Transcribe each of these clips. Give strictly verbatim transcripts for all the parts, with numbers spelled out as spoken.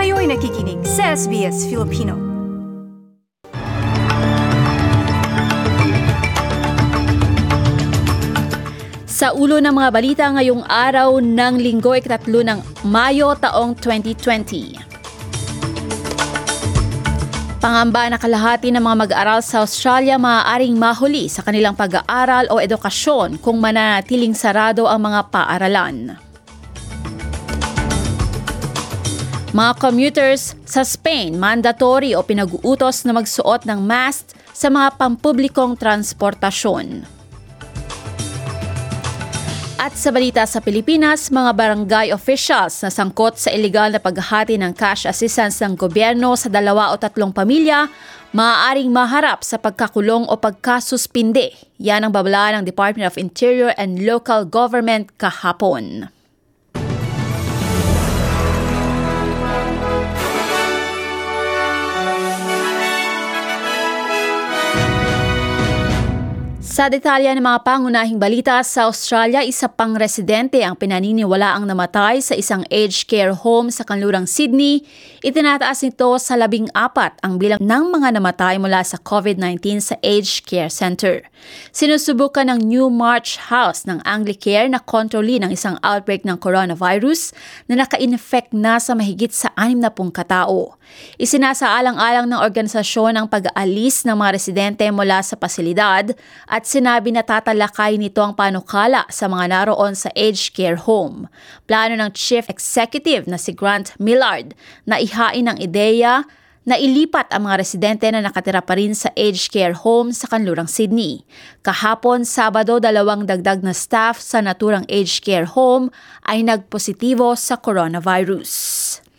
Kayo'y nakikinig sa S B S Filipino. Sa ulo ng mga balita ngayong araw ng Linggo, ikatatlo ng Mayo taong twenty twenty. Pangamba na kalahati ng mga mag-aaral sa Australia maaaring mahuli sa kanilang pag-aaral o edukasyon kung mananatiling sarado ang mga paaralan. Mga commuters sa Spain, mandatory o pinag-uutos na magsuot ng mask sa mga pampublikong transportasyon. At sa balita sa Pilipinas, mga barangay officials na sangkot sa iligal na paghahati ng cash assistance ng gobyerno sa dalawa o tatlong pamilya, maaaring maharap sa pagkakulong o pagkasuspinde. Yan ang babala ng Department of Interior and Local Government kahapon. Sa detalye ng mga pangunahing balita sa Australia, isa pang residente ang pinaniniwalaang namatay sa isang aged care home sa kanlurang Sydney. Itinataas nito sa labing apat ang bilang ng mga namatay mula sa COVID nineteen sa aged care center. Sinusubukan ng Newmarch House ng Anglicare na kontrolin ang isang outbreak ng coronavirus na naka-infect na sa mahigit sa anim na pung katao. Isinasaalang-alang ng organisasyon ang pag-aalis ng mga residente mula sa pasilidad at sinabi na tatalakay nito ang panukala sa mga naroon sa aged care home. Plano ng Chief Executive na si Grant Millard na ihain ang ideya na ilipat ang mga residente na nakatira pa rin sa aged care home sa kanlurang Sydney. Kahapon, Sabado, dalawang dagdag na staff sa naturang aged care home ay nagpositibo sa coronavirus.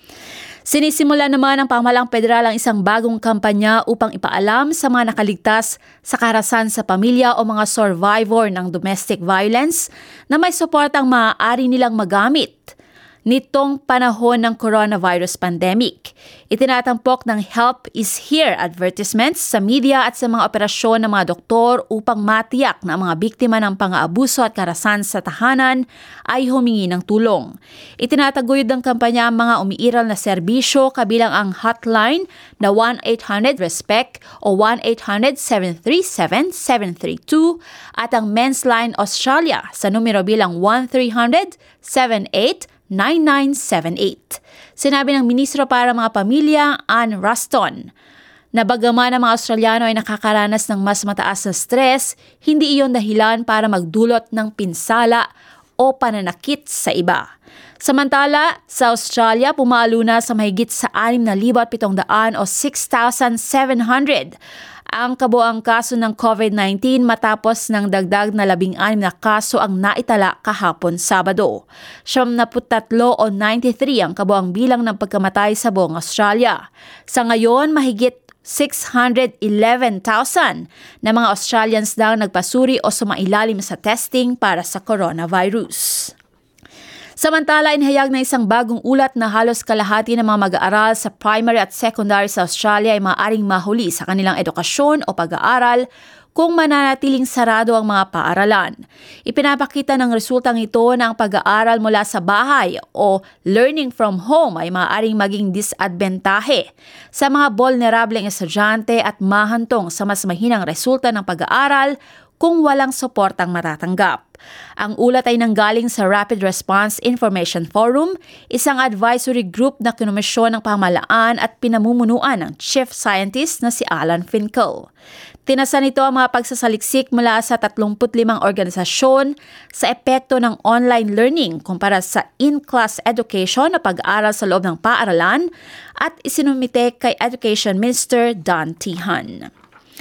Sinisimula naman ng pamahalang federal ang isang bagong kampanya upang ipaalam sa mga nakaligtas sa karahasan sa pamilya o mga survivor ng domestic violence na may suportang maaari nilang magamit nitong panahon ng coronavirus pandemic. Itinatampok ng Help is Here advertisements sa media at sa mga operasyon ng mga doktor upang matiyak na ang mga biktima ng pang-aabuso at karahasan sa tahanan ay humingi ng tulong. Itinataguyod ng kampanya ang mga umiiral na serbisyo kabilang ang hotline na one eight hundred RESPECT o one eight hundred seven three seven seven three two at ang Men's Line Australia sa numero bilang one three hundred seven eight nine nine seven eight. Sinabi ng Ministro para mga Pamilya, Ann Ruston, na bagaman ang mga Australiano ay nakakaranas ng mas mataas na stress, hindi iyon dahilan para magdulot ng pinsala o pananakit sa iba. Samantala, sa Australia, pumalo na sa mahigit sa six thousand seven hundred o six thousand seven hundred ang kabuang kaso ng COVID nineteen matapos ng dagdag na labing anim na kaso ang naitala kahapon Sabado. Siyam na puttatlo o ninety-three ang kabuang bilang ng pagkamatay sa buong Australia. Sa ngayon, mahigit six hundred eleven thousand na mga Australians daw nagpasuri o sumailalim sa testing para sa coronavirus. Samantala, inihayag na isang bagong ulat na halos kalahati ng mga mag-aaral sa primary at secondary sa Australia ay maaaring mahuli sa kanilang edukasyon o pag-aaral kung mananatiling sarado ang mga paaralan. Ipinapakita ng resultang ito na ang pag-aaral mula sa bahay o learning from home ay maaaring maging disadbentahe sa mga vulnerableng estudyante at mahantong sa mas mahinang resulta ng pag-aaral kung walang suportang matatanggap. Ang ulat ay nanggaling sa Rapid Response Information Forum, isang advisory group na kinomisyon ng pamahalaan at pinamumunuan ng Chief Scientist na si Alan Finkel. Tinasa nito ang mga pagsasaliksik mula sa tatlumpu't limang organisasyon sa epekto ng online learning kumpara sa in-class education na pag-aaral sa loob ng paaralan at isinumite kay Education Minister Don Tehan.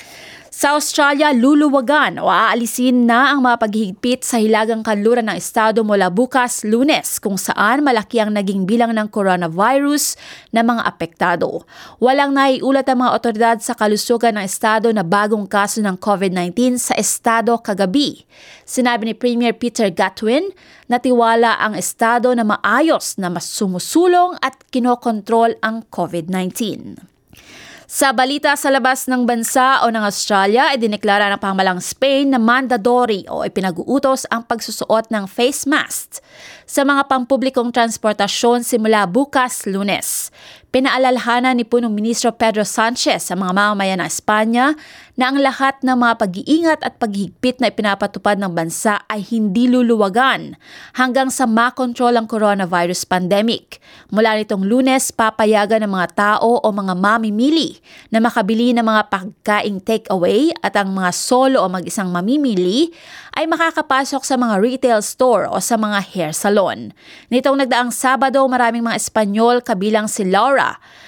Sa Australia, luluwagan o aalisin na ang mga paghihigpit sa hilagang kanluran ng estado mula bukas Lunes kung saan malaki ang naging bilang ng coronavirus na mga apektado. Walang naiulat ang mga otoridad sa kalusugan ng estado na bagong kaso ng COVID nineteen sa estado kagabi. Sinabi ni Premier Peter Gutwein na tiwala ang estado na maayos na mas sumusulong at kinokontrol ang COVID nineteen. Sa balita sa labas ng bansa o ng Australia, ay dineklara ng pamahalang Spain na mandatory o ipinag-uutos ang pagsusuot ng face mask sa mga pampublikong transportasyon simula bukas Lunes. Pinaalalhana ni punong ministro Pedro Sanchez sa mga mamamayan ng Espanya na ang lahat ng mga pag-iingat at paghigpit na ipinapatupad ng bansa ay hindi luluwagan hanggang sa makontrol ang coronavirus pandemic. Mula nitong Lunes, papayagan ng mga tao o mga mamimili na makabili ng mga pagkaing take-away at ang mga solo o mag-isang mamimili ay makakapasok sa mga retail store o sa mga hair salon. Nitong nagdaang Sabado, maraming mga Espanyol kabilang si Laura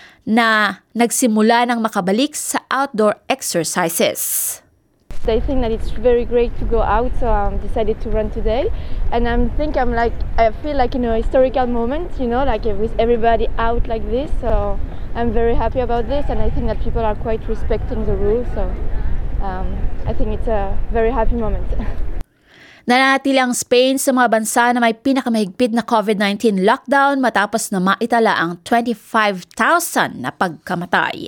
na nagsimula ng makabalik sa outdoor exercises. I think that it's very great to go out, so I um, decided to run today. And I think I'm like, I feel like in a historical moment, you know, like with everybody out like this. So I'm very happy about this, and I think that people are quite respecting the rules. So um, I think it's a very happy moment. Nanatili ang Spain sa mga bansa na may pinakamahigpit na COVID nineteen lockdown matapos na maitala ang twenty-five thousand na pagkamatay.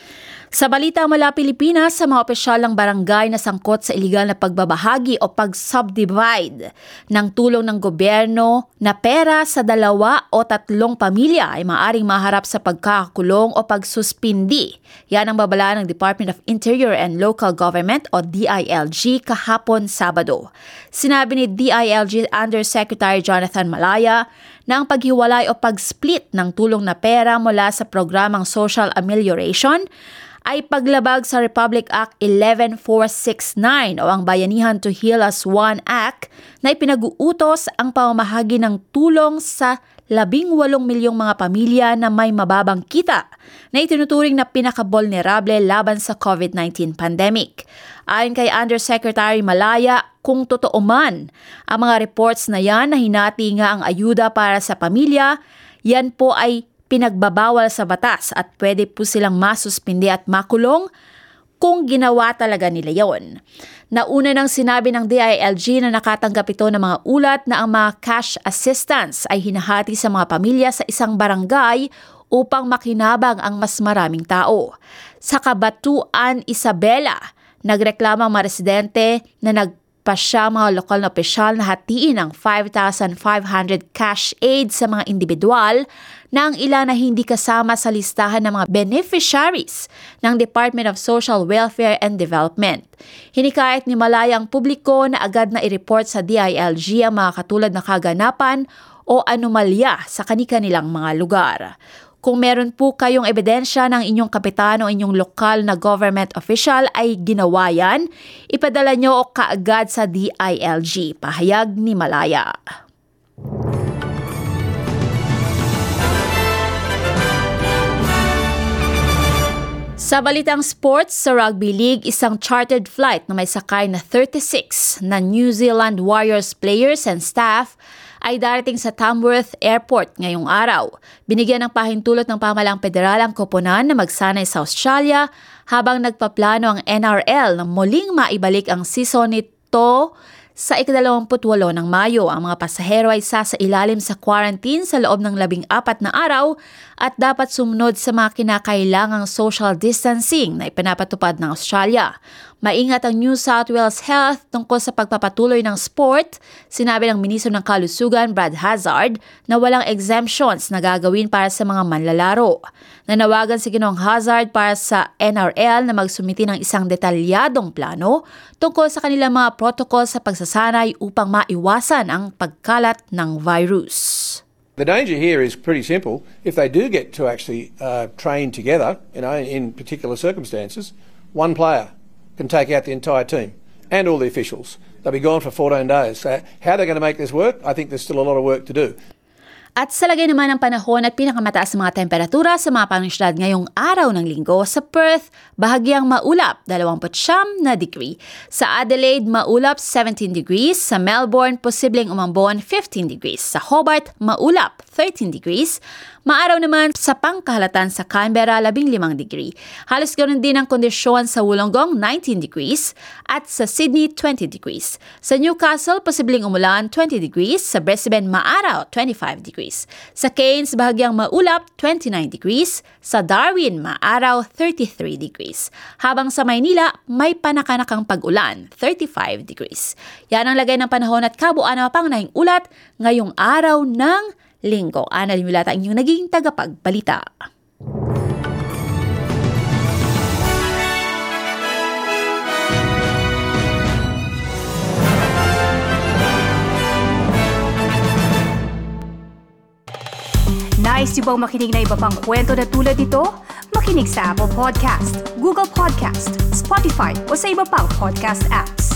Sa balita mula Pilipinas, sa mga opisyal ng barangay na sangkot sa iligal na pagbabahagi o pag-subdivide ng tulong ng gobyerno na pera sa dalawa o tatlong pamilya ay maaaring maharap sa pagkakakulong o pagsuspindi. Yan ang babala ng Department of Interior and Local Government o D I L G kahapon Sabado. Sinabi ni D I L G Undersecretary Jonathan Malaya na ang paghiwalay o pag-split ng tulong na pera mula sa programang Social Amelioration ay paglabag sa Republic Act eleven four sixty-nine o ang Bayanihan to Heal as One Act na ipinag-uutos ang pamamahagi ng tulong sa labing walong milyong mga pamilya na may mababang kita na itinuturing na pinaka-vulnerable laban sa COVID nineteen pandemic. Ayon kay Undersecretary Malaya, kung totoo man ang mga reports na yan na hinati nga ang ayuda para sa pamilya, yan po ay pinagbabawal sa batas at pwede po silang masuspindi at makulong kung ginawa talaga nila yon. Nauna nang sinabi ng D I L G na nakatanggap ito ng mga ulat na ang mga cash assistance ay hinahati sa mga pamilya sa isang barangay upang makinabang ang mas maraming tao. Sa Kabatuan, Isabela, nagreklamo ang mga residente na nag pa siya mga lokal na opisyal na hatiin ang five thousand five hundred cash aid sa mga individual na ang ilan na hindi kasama sa listahan ng mga beneficiaries ng Department of Social Welfare and Development. Hinikayat ni Malaya ang publiko na agad na i-report sa D I L G ang mga katulad na kaganapan o anomalya sa kani-kanilang mga lugar. Kung meron po kayong ebidensya ng inyong kapitan o inyong lokal na government official ay ginawa yan, ipadala nyo o kaagad sa D I L G, pahayag ni Malaya. Sa balitang sports, sa Rugby League, isang chartered flight na may sakay na thirty-six na New Zealand Warriors players and staff ay darating sa Tamworth Airport ngayong araw. Binigyan ng pahintulot ng pamahalaang federal ang koponan na magsanay sa Australia habang nagpaplano ang N R L na muling maibalik ang season nito sa ikadalawamput walo ng Mayo. Ang mga pasahero ay sasailalim sa quarantine sa loob ng labing apat na araw at dapat sumunod sa mga kinakailangang social distancing na ipinapatupad ng Australia. Maingat ang New South Wales Health tungkol sa pagpapatuloy ng sport. Sinabi ng Ministro ng Kalusugan, Brad Hazzard, na walang exemptions na gagawin para sa mga manlalaro. Nanawagan si Ginoong Hazzard para sa N R L na magsumiti ng isang detalyadong plano tungkol sa kanilang mga protocol sa pagsasanay upang maiwasan ang pagkalat ng virus. The danger here is pretty simple. If they do get to actually uh, train together, you know, in particular circumstances, one player can take out the entire team and all the officials. They'll be gone for fourteen days. So how they're going to make this work, I think there's still a lot of work to do. At sa lagay naman ng panahon at pinakamataas na mga temperatura sa mga pangsyudad ngayong araw ng linggo, sa Perth, bahagyang maulap, dalawampu't siyam na degree. Sa Adelaide, maulap, seventeen degrees. Sa Melbourne, posibleng umambon, fifteen degrees. Sa Hobart, maulap, thirteen degrees. Maaraw naman sa pangkahalatan sa Canberra, labing limang degree. Halos ganoon din ang kondisyon sa Wollongong, nineteen degrees, at sa Sydney, twenty degrees. Sa Newcastle, posibleng umulan, twenty degrees. Sa Brisbane, maaraw, twenty-five degrees. Sa Cairns, bahagyang maulap, twenty-nine degrees. Sa Darwin, maaraw, thirty-three degrees. Habang sa Maynila, may panakanakang pag-ulan, thirty-five degrees. Yan ang lagay ng panahon at kabuuan ng mapangunahing ulat ngayong araw ng Linggo. Ana Limulata, inyong naging tagapagbalita. Nice yung bang makinig na iba pang kwento na tulad ito? Makinig sa Apple Podcast, Google Podcast, Spotify o sa iba pang podcast apps.